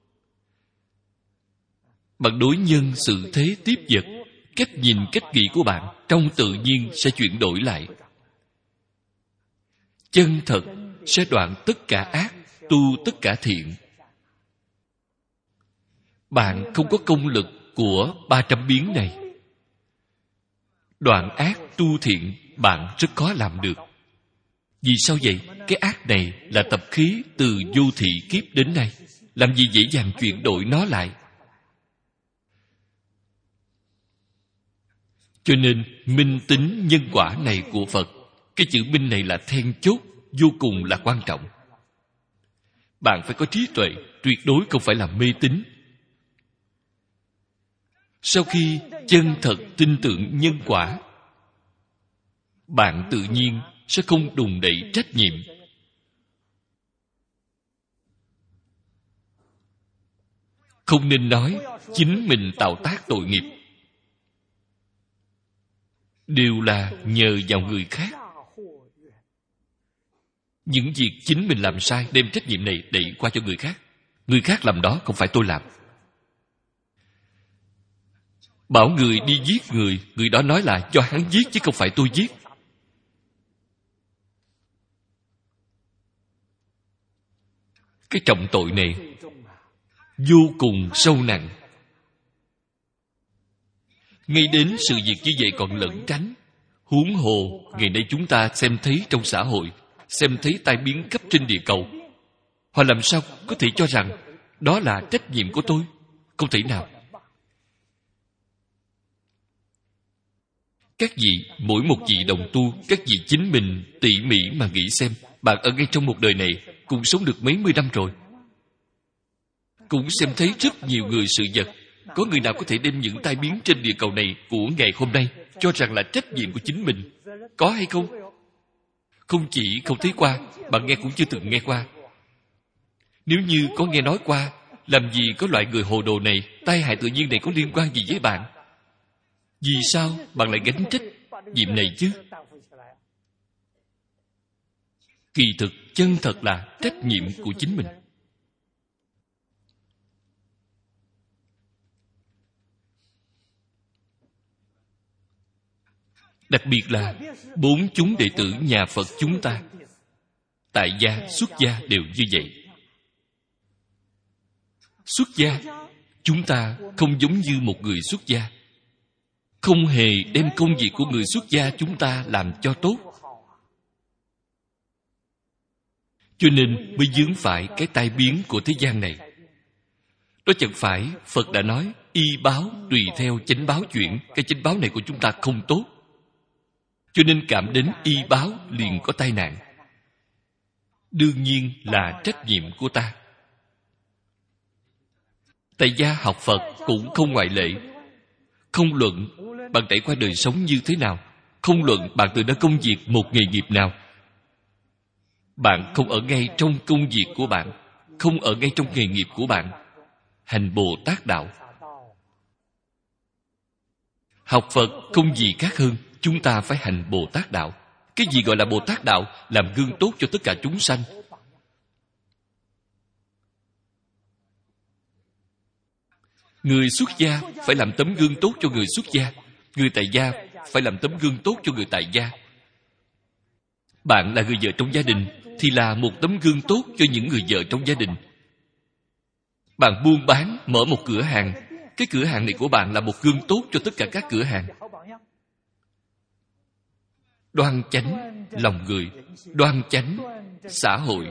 [SPEAKER 1] Bạn đối nhân sự thế tiếp vật, cách nhìn cách nghĩ của bạn trong tự nhiên sẽ chuyển đổi lại. Chân thật sẽ đoạn tất cả ác, tu tất cả thiện. Bạn không có công lực của ba trăm biến này. Đoạn ác tu thiện bạn rất khó làm được. Vì sao vậy? Cái ác này là tập khí từ vô thị kiếp đến nay. Làm gì dễ dàng chuyển đổi nó lại? Cho nên minh tính nhân quả này của Phật, cái chữ minh này là then chốt, vô cùng là quan trọng. Bạn phải có trí tuệ, tuyệt đối không phải là mê tín. Sau khi chân thật tin tưởng nhân quả, bạn tự nhiên sẽ không đùn đẩy trách nhiệm. Không nên nói chính mình tạo tác tội nghiệp, đều là nhờ vào người khác. Những việc chính mình làm sai, đem trách nhiệm này đẩy qua cho người khác. Người khác làm đó, không phải tôi làm. Bảo người đi giết người, người đó nói là do hắn giết chứ không phải tôi giết. Cái trọng tội này vô cùng sâu nặng. Ngay đến sự việc như vậy còn lẩn tránh. Huống hồ ngày nay chúng ta xem thấy trong xã hội, xem thấy tai biến khắp trên địa cầu, họ làm sao có thể cho rằng đó là trách nhiệm của tôi? Không thể nào. Các vị, mỗi một vị đồng tu, các vị chính mình tỉ mỉ mà nghĩ xem, bạn ở ngay trong một đời này cũng sống được mấy mươi năm rồi, cũng xem thấy rất nhiều người sự vật. Có người nào có thể đem những tai biến trên địa cầu này của ngày hôm nay cho rằng là trách nhiệm của chính mình? Có hay không? Không chỉ không thấy qua, bạn nghe cũng chưa từng nghe qua. Nếu như có nghe nói qua, làm gì có loại người hồ đồ này, tai hại tự nhiên này có liên quan gì với bạn? Vì sao bạn lại gánh trách nhiệm này chứ? Kỳ thực chân thật là trách nhiệm của chính mình. Đặc biệt là bốn chúng đệ tử nhà Phật chúng ta, tại gia, xuất gia đều như vậy. Xuất gia, chúng ta không giống như một người xuất gia, không hề đem công việc của người xuất gia chúng ta làm cho tốt. Cho nên mới vướng phải cái tai biến của thế gian này. Đó chẳng phải Phật đã nói y báo tùy theo chánh báo chuyển. Cái chánh báo này của chúng ta không tốt, cho nên cảm đến y báo liền có tai nạn. Đương nhiên là trách nhiệm của ta. Tại gia học Phật cũng không ngoại lệ. Không luận bạn trải qua đời sống như thế nào, không luận bạn từ đó công việc một nghề nghiệp nào, bạn không ở ngay trong công việc của bạn, không ở ngay trong nghề nghiệp của bạn, hành Bồ Tát đạo. Học Phật không gì khác hơn chúng ta phải hành Bồ Tát đạo. Cái gì gọi là Bồ Tát đạo? Làm gương tốt cho tất cả chúng sanh. Người xuất gia phải làm tấm gương tốt cho người xuất gia. Người tại gia phải làm tấm gương tốt cho người tại gia. Bạn là người vợ trong gia đình thì là một tấm gương tốt cho những người vợ trong gia đình. Bạn buôn bán, mở một cửa hàng. Cái cửa hàng này của bạn là một gương tốt cho tất cả các cửa hàng. Đoan chánh lòng người, đoan chánh xã hội.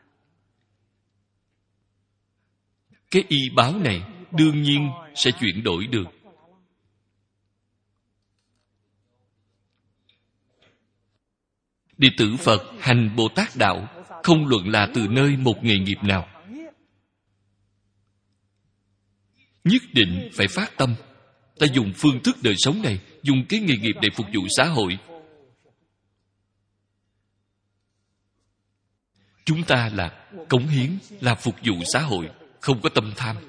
[SPEAKER 1] Cái y báo này đương nhiên sẽ chuyển đổi được. Đệ tử Phật hành Bồ Tát đạo không luận là từ nơi một nghề nghiệp nào, nhất định phải phát tâm. Ta dùng phương thức đời sống này, dùng cái nghề nghiệp để phục vụ xã hội. Chúng ta là cống hiến, là phục vụ xã hội, không có tâm tham.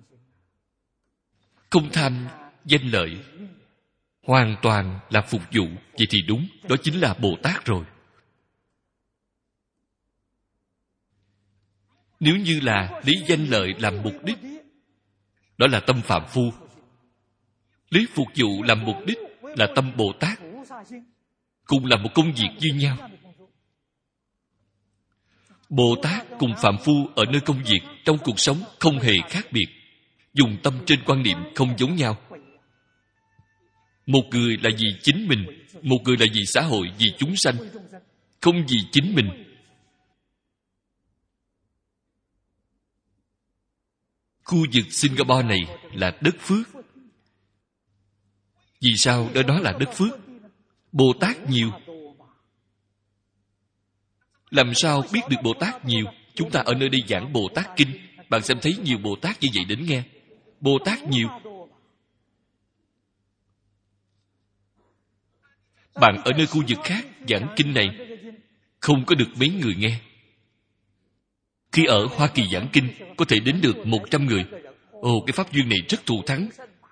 [SPEAKER 1] Không tham danh lợi, hoàn toàn là phục vụ. Vậy thì đúng, đó chính là Bồ Tát rồi. Nếu như là lấy danh lợi làm mục đích, đó là tâm phạm phu. Lấy phục vụ làm mục đích là tâm Bồ Tát. Cùng là một công việc như nhau. Bồ Tát cùng phạm phu ở nơi công việc, trong cuộc sống không hề khác biệt. Dùng tâm trên quan niệm không giống nhau. Một người là vì chính mình, một người là vì xã hội, vì chúng sanh, không vì chính mình. Khu vực Singapore này là đất phước. Vì sao đó đó là đất phước? Bồ Tát nhiều. Làm sao biết được Bồ Tát nhiều? Chúng ta ở nơi đây giảng Bồ Tát Kinh, bạn xem thấy nhiều Bồ Tát như vậy đến nghe. Bồ Tát nhiều. Bạn ở nơi khu vực khác giảng kinh này không có được mấy người nghe. Khi ở Hoa Kỳ giảng kinh có thể đến được một trăm người. Ồ, cái pháp duyên này rất thù thắng.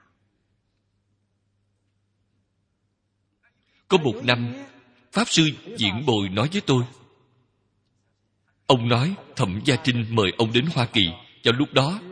[SPEAKER 1] Có một năm, Pháp Sư Diễn Bồi nói với tôi. Ông nói Thẩm Gia Trinh mời ông đến Hoa Kỳ. Vào lúc đó,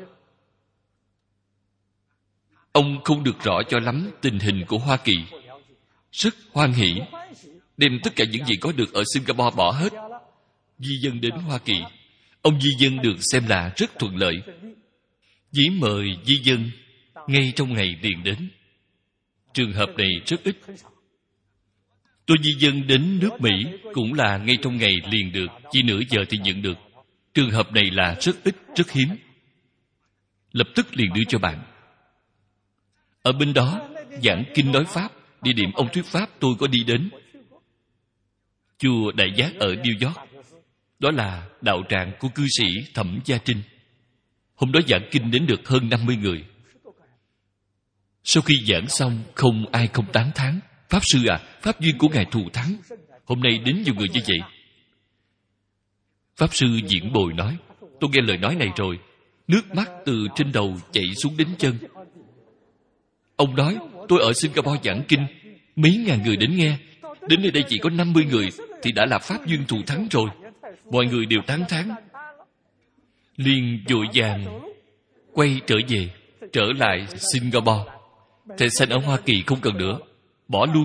[SPEAKER 1] ông không được rõ cho lắm tình hình của Hoa Kỳ. Rất hoan hỷ, đem tất cả những gì có được ở Singapore bỏ hết, di dân đến Hoa Kỳ. Ông di dân được xem là rất thuận lợi. Chỉ mời di dân ngay trong ngày liền đến. Trường hợp này rất ít. Tôi di dân đến nước Mỹ cũng là ngay trong ngày liền được, chỉ nửa giờ thì nhận được. Trường hợp này là rất ít, rất hiếm. Lập tức liền đưa cho bạn. Ở bên đó, giảng kinh nói Pháp, địa điểm ông thuyết Pháp tôi có đi đến. Chùa Đại Giác ở New York. Đó là đạo tràng của cư sĩ Thẩm Gia Trinh. Hôm đó giảng kinh đến được hơn năm mươi người. Sau khi giảng xong, không ai không tán thán. Pháp Sư à, pháp duyên của Ngài thù thắng. Hôm nay đến nhiều người như vậy. Pháp Sư Diễn Bồi nói, tôi nghe lời nói này rồi, nước mắt từ trên đầu chảy xuống đến chân. Ông nói, tôi ở Singapore giảng kinh, mấy ngàn người đến nghe. Đến nơi đây chỉ có năm mươi người thì đã là pháp duyên thù thắng rồi. Mọi người đều tán thán. Liền vội vàng quay trở về, trở lại Singapore. Thầy sanh ở Hoa Kỳ không cần nữa, bỏ luôn.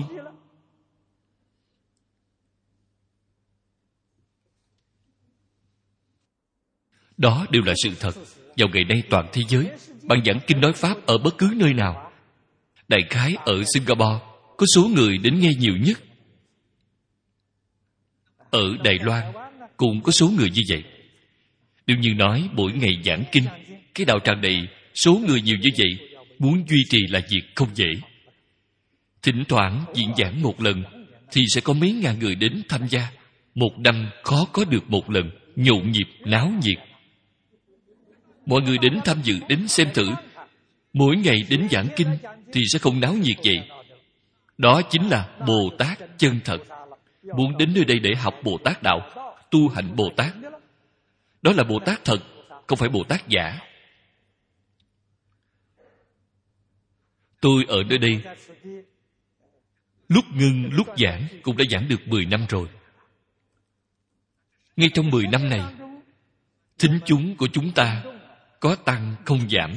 [SPEAKER 1] Đó đều là sự thật. Vào ngày nay toàn thế giới, bạn giảng kinh nói Pháp ở bất cứ nơi nào, đại khái ở Singapore có số người đến nghe nhiều nhất. Ở Đài Loan, cũng có số người như vậy. Đương nhiên nói mỗi ngày giảng kinh, cái đạo tràng này số người nhiều như vậy, muốn duy trì là việc không dễ. Thỉnh thoảng diễn giảng một lần thì sẽ có mấy ngàn người đến tham gia. Một năm khó có được một lần, nhộn nhịp, náo nhiệt. Mọi người đến tham dự, đến xem thử. Mỗi ngày đến giảng kinh thì sẽ không náo nhiệt vậy. Đó chính là Bồ Tát chân thật. Muốn đến nơi đây để học Bồ Tát đạo, tu hạnh Bồ Tát. Đó là Bồ Tát thật, không phải Bồ Tát giả. Tôi ở nơi đây, lúc ngưng lúc giảng cũng đã giảng được mười năm rồi. Ngay trong mười năm này, thính chúng của chúng ta có tăng không giảm.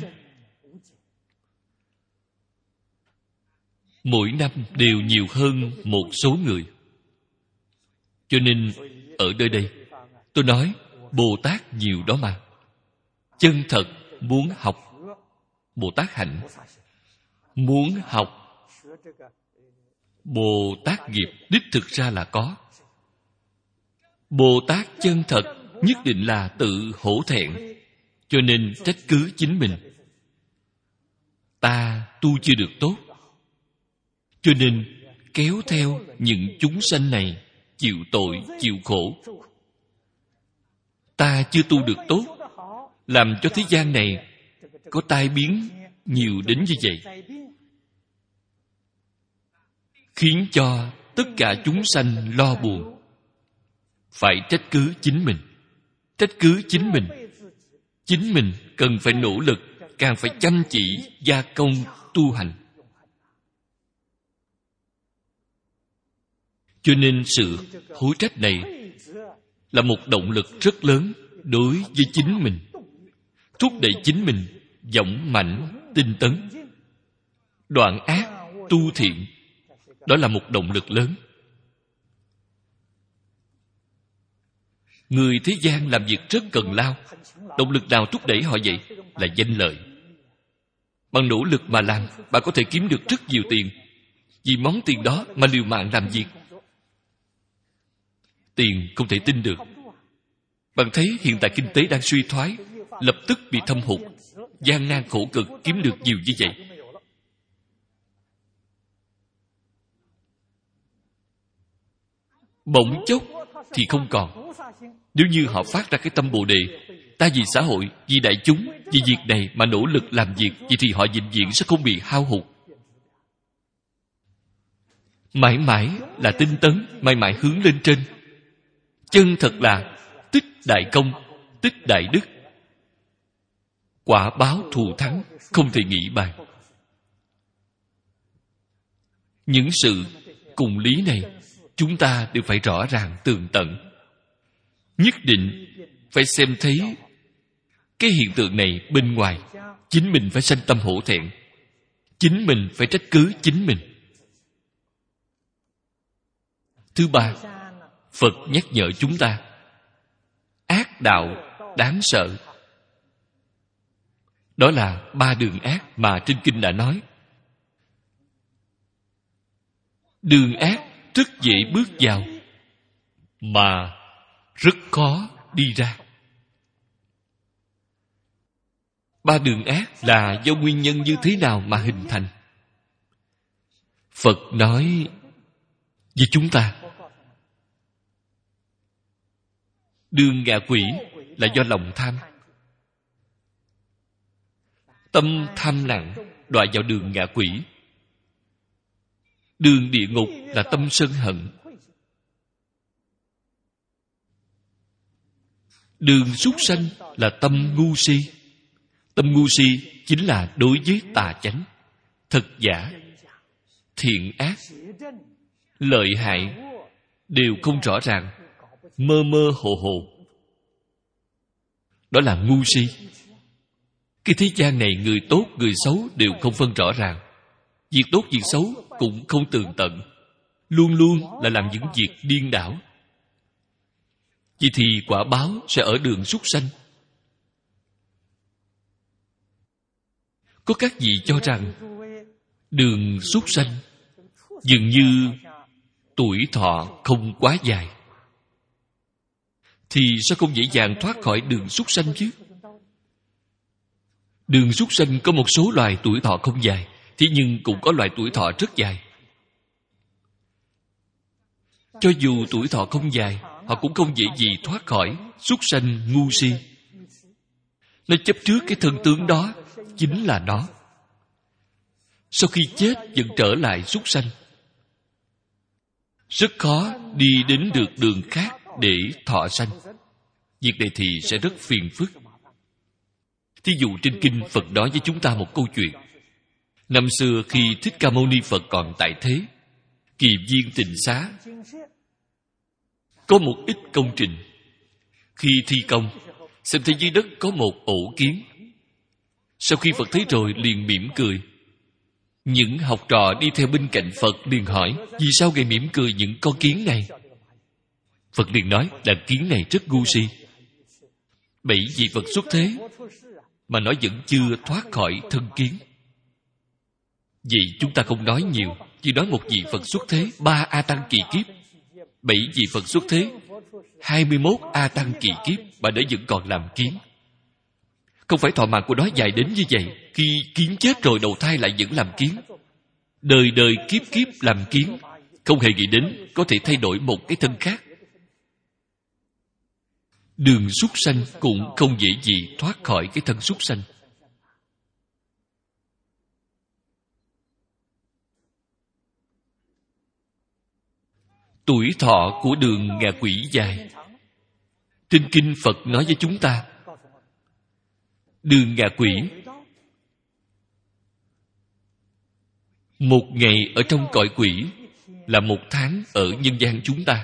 [SPEAKER 1] Mỗi năm đều nhiều hơn một số người. Cho nên ở nơi đây tôi nói Bồ Tát nhiều đó mà. Chân thật muốn học Bồ Tát hạnh, muốn học Bồ Tát nghiệp, đích thực ra là có. Bồ Tát chân thật nhất định là tự hổ thẹn, cho nên trách cứ chính mình. Ta tu chưa được tốt, cho nên kéo theo những chúng sanh này chịu tội, chịu khổ. Ta chưa tu được tốt, làm cho thế gian này có tai biến nhiều đến như vậy, khiến cho tất cả chúng sanh lo buồn. Phải trách cứ chính mình. Trách cứ chính mình. Chính mình cần phải nỗ lực, càng phải chăm chỉ gia công tu hành. Cho nên sự hối trách này là một động lực rất lớn đối với chính mình, thúc đẩy chính mình dũng mãnh tinh tấn, đoạn ác tu thiện. Đó là một động lực lớn. Người thế gian làm việc rất cần lao. Động lực nào thúc đẩy họ vậy? Là danh lợi. Bằng nỗ lực mà làm, bạn có thể kiếm được rất nhiều tiền. Vì món tiền đó mà liều mạng làm việc. Tiền không thể tin được. Bạn thấy hiện tại kinh tế đang suy thoái, lập tức bị thâm hụt, gian nan khổ cực kiếm được nhiều như vậy. Bỗng chốc thì không còn. Nếu như họ phát ra cái tâm Bồ Đề, ta vì xã hội, vì đại chúng, vì việc này mà nỗ lực làm việc, vậy thì họ vĩnh viễn sẽ không bị hao hụt. Mãi mãi là tinh tấn, mãi mãi hướng lên trên. Chân thật là tích đại công, tích đại đức. Quả báo thù thắng không thể nghĩ bàn. Những sự cùng lý này chúng ta đều phải rõ ràng tường tận. Nhất định phải xem thấy cái hiện tượng này bên ngoài. Chính mình phải sanh tâm hổ thẹn. Chính mình phải trách cứ chính mình. Thứ ba, Phật nhắc nhở chúng ta ác đạo đáng sợ. Đó là ba đường ác mà trên kinh đã nói. Đường ác rất dễ bước vào, mà rất khó đi ra. Ba đường ác là do nguyên nhân như thế nào mà hình thành? Phật nói với chúng ta, đường ngạ quỷ là do lòng tham. Tâm tham nặng đọa vào đường ngạ quỷ. Đường địa ngục là tâm sân hận. Đường súc sanh là tâm ngu si. Tâm ngu si chính là đối với tà chánh, thật giả, thiện ác, lợi hại đều không rõ ràng, mơ mơ hồ hồ. Đó là ngu si. Cái thế gian này người tốt người xấu đều không phân rõ ràng. Việc tốt việc xấu cũng không tường tận, luôn luôn là làm những việc điên đảo. Vậy thì quả báo sẽ ở đường súc sanh. Có các vị cho rằng đường súc sanh dường như tuổi thọ không quá dài. thì sao không dễ dàng thoát khỏi đường súc sanh chứ? Đường súc sanh có một số loài tuổi thọ không dài, thế nhưng cũng có loài tuổi thọ rất dài. Cho dù tuổi thọ không dài, họ cũng không dễ gì thoát khỏi súc sanh ngu si. Nó chấp trước cái thân tướng đó, chính là nó. Sau khi chết vẫn trở lại súc sanh. Rất khó đi đến được đường khác để thọ sanh. Việc này thì sẽ rất phiền phức. Thí dụ trên kinh Phật nói với chúng ta một câu chuyện. Năm xưa khi Thích Ca Mâu Ni Phật còn tại thế, Kỳ Viên Tịnh Xá có một ít công trình. Khi thi công, xem thấy dưới đất có một ổ kiến. Sau khi Phật thấy rồi liền mỉm cười. Những học trò đi theo bên cạnh Phật liền hỏi, vì sao Ngài mỉm cười những con kiến này? Phật liền nói là kiến này rất ngu si. Bảy vị Phật xuất thế mà nó vẫn chưa thoát khỏi thân kiến. Vậy chúng ta không nói nhiều, chỉ nói một vị Phật xuất thế ba A Tăng kỳ kiếp, bảy vị Phật xuất thế hai mươi mốt A Tăng kỳ kiếp mà nó vẫn còn làm kiến. Không phải thọ mạng của nó dài đến như vậy. Khi kiến chết rồi đầu thai lại vẫn làm kiến. Đời đời kiếp kiếp làm kiến, không hề nghĩ đến có thể thay đổi một cái thân khác. Đường súc sanh cũng không dễ gì thoát khỏi cái thân súc sanh. Tuổi thọ của đường ngạ quỷ dài. Trên kinh Phật nói với chúng ta, đường ngạ quỷ một ngày ở trong cõi quỷ là một tháng ở nhân gian chúng ta.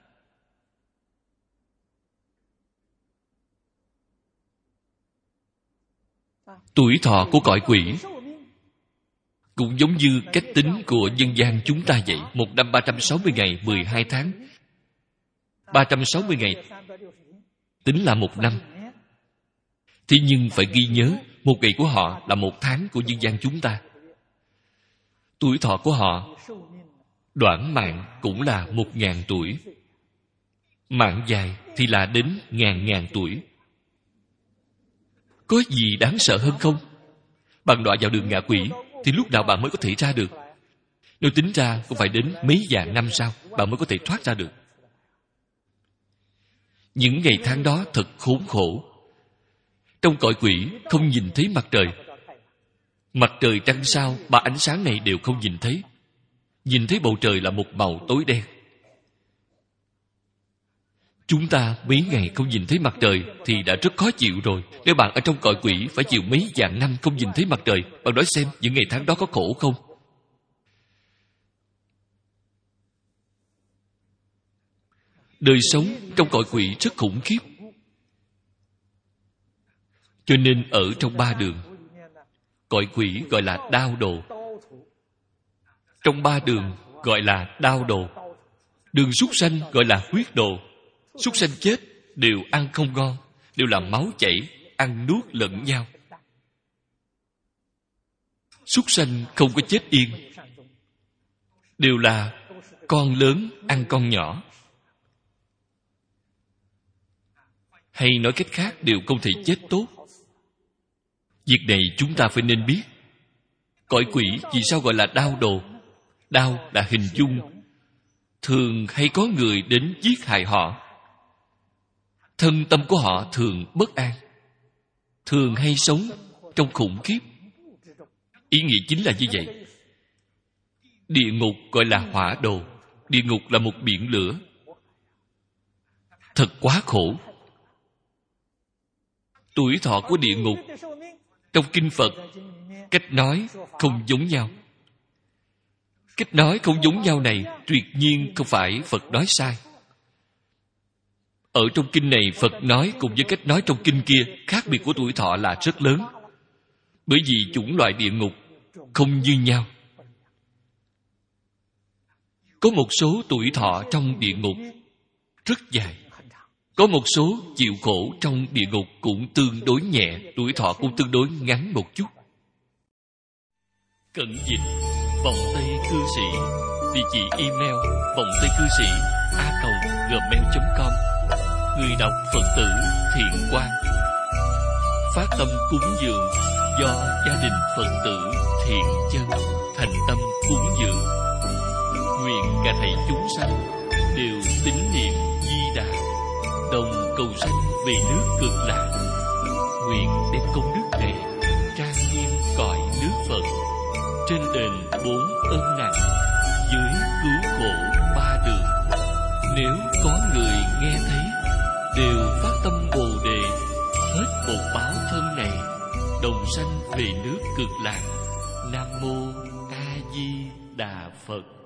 [SPEAKER 1] Tuổi thọ của cõi quỷ cũng giống như cách tính của nhân gian chúng ta vậy. Một năm ba trăm sáu mươi ngày, mười hai tháng. Ba trăm sáu mươi ngày tính là một năm. Thế nhưng phải ghi nhớ, một ngày của họ là một tháng của nhân gian chúng ta. Tuổi thọ của họ đoạn mạng cũng là một ngàn tuổi. Mạng dài thì là đến ngàn ngàn tuổi. Có gì đáng sợ hơn không? Bạn đọa vào đường ngạ quỷ thì lúc nào bạn mới có thể ra được? Nếu tính ra cũng phải đến mấy vạn năm sau bạn mới có thể thoát ra được. Những ngày tháng đó thật khốn khổ. Trong cõi quỷ không nhìn thấy mặt trời. Mặt trời trăng sao, ba ánh sáng này đều không nhìn thấy. Nhìn thấy bầu trời là một màu tối đen. Chúng ta mấy ngày không nhìn thấy mặt trời thì đã rất khó chịu rồi. Nếu bạn ở trong cõi quỷ phải chịu mấy vạn năm không nhìn thấy mặt trời, bạn nói xem những ngày tháng đó có khổ không? Đời sống trong cõi quỷ rất khủng khiếp. Cho nên ở trong ba đường, cõi quỷ gọi là đao đồ. Trong ba đường gọi là đao đồ. Đường súc sanh gọi là huyết đồ. Súc sanh chết đều ăn không ngon, đều là máu chảy, ăn nuốt lẫn nhau. Súc sanh không có chết yên, đều là con lớn ăn con nhỏ. Hay nói cách khác, đều không thể chết tốt. Việc này chúng ta phải nên biết. Cõi quỷ vì sao gọi là đao đồ? Đao là hình dung. Thường hay có người đến giết hại họ. Thân tâm của họ thường bất an, thường hay sống trong khủng khiếp. Ý nghĩa chính là như vậy. Địa ngục gọi là hỏa đồ. Địa ngục là một biển lửa. Thật quá khổ. Tuổi thọ của địa ngục trong kinh Phật, cách nói không giống nhau. Cách nói không giống nhau này tuyệt nhiên không phải Phật nói sai. Ở trong kinh này Phật nói cùng với cách nói trong kinh kia, khác biệt của tuổi thọ là rất lớn. Bởi vì chủng loại địa ngục không như nhau. Có một số tuổi thọ trong địa ngục rất dài. Có một số chịu khổ trong địa ngục cũng tương đối nhẹ, tuổi thọ cũng tương đối ngắn một chút. Cận dịch vọng tây cư sĩ. Địa chỉ email vọng tây cư sĩ a còng gmail chấm com. người đọc Phật tử thiện quan. Phát tâm cúng dường do gia đình Phật tử thiện chân thành tâm cúng dường. Nguyện cả thảy chúng sanh đều tín niệm Di Đà, đồng cầu sanh về nước Cực Lạc. Nguyện đem công đức này trang nghiêm cõi nước Phật, trên đền bốn ân nặng, dưới cứu khổ ba đường. Nếu có người nghe thấy, đều phát tâm Bồ Đề, hết một báo thân này, đồng sanh về nước Cực Lạc. Nam mô A Di Đà Phật.